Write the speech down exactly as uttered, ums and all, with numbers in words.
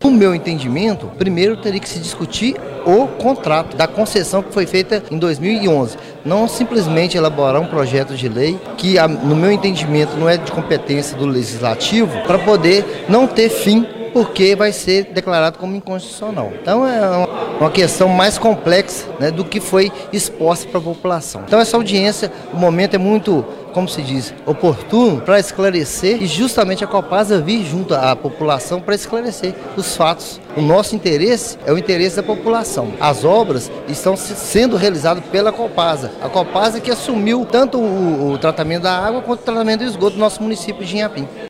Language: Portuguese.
No meu entendimento, primeiro teria que se discutir o contrato da concessão que foi feita em dois mil e onze. Não simplesmente elaborar um projeto de lei que, no meu entendimento, não é de competência do legislativo, para poder não ter fim, porque vai ser declarado como inconstitucional. Então é uma questão mais complexa, né, do que foi exposta para a população. Então essa audiência, o momento é muito, como se diz, oportuno para esclarecer e justamente a Copasa vir junto à população para esclarecer os fatos. O nosso interesse é o interesse da população. As obras estão sendo realizadas pela Copasa. A Copasa que assumiu tanto o, o tratamento da água quanto o tratamento do esgoto do nosso município de Inhapim.